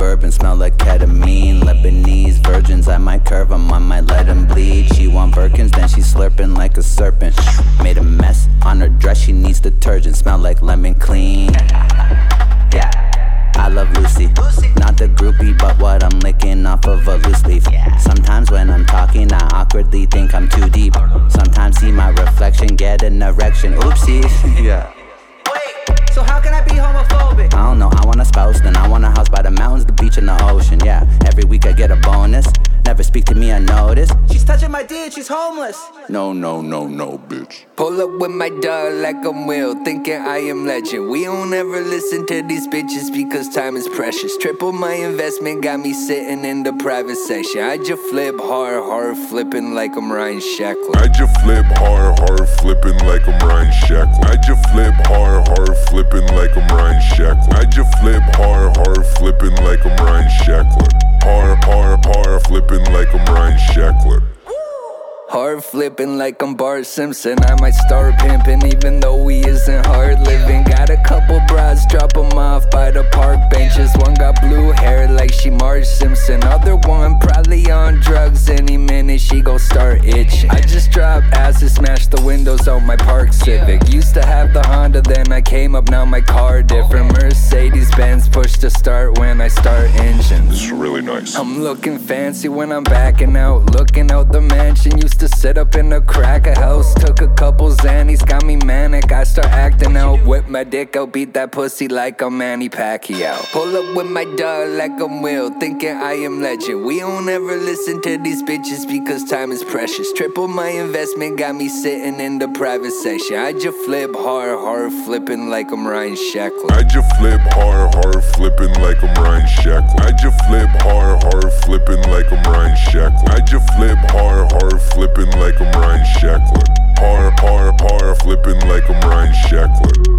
bourbon, smell like ketamine. Lebanese virgins, I might curve them, I might let them bleed. She want Birkins, then she slurping like a serpent. Made a mess on her dress, she needs detergent. Smell like lemon clean. Yeah, I love Lucy. Not the groupie, but what I'm licking off of a loose leaf. Sometimes when I'm talking, I awkwardly think I'm too deep. Sometimes see my reflection, get an erection. Oopsies. Yeah. So how can I be homophobic? I don't know, I want a spouse, then I want a house by the mountains, the beach, and the ocean. Yeah, every week I get a bonus. Never speak to me unnoticed. She's touching my D and she's homeless. No, bitch. Pull up with my dog like I'm Will, thinking I am legend. We don't ever listen to these bitches because time is precious. Triple my investment, got me sitting in the private section. I just flip hard flipping like I'm Ryan Shackler. I just flip hard flipping like I'm Ryan Shackler. I just flip hard flipping like I'm Ryan Shackler. I just flip hard flipping like I'm Ryan Shackler. Hard flipping like I'm Ryan Shackler. Hard flipping like I'm Bart Simpson. I might start pimping even though he isn't hard living. Got a couple broads, drop 'em off by the park benches. One got blue hair like she Marge Simpson. Other one probably on drugs. Any minute she gon' start itching. I just drop acid, smash the windows out my Park Civic. Used to have the Honda, then I came up, now my car different. Mercedes-Benz push to start when I start engine. This is really nice. I'm looking fancy when I'm backing out, looking out the mansion. Used to sit up in the crack of house, took a couple Xannies, got me manic. I start acting out, whip my dick out, beat that pussy like I'm Manny Pacquiao. Pull up with my dog like I'm Will, thinking I am legend. We don't ever listen to these bitches because time is precious. Triple my investment, got me sitting in the private section. I just flip hard flipping like I'm Ryan Shackler. I just flip hard flipping like I'm Ryan Shackler. I just flip hard flipping like I'm Ryan Shackler. I just flip hard flipping like I'm Ryan Shackler. Hard flipping like I'm Ryan Shackler.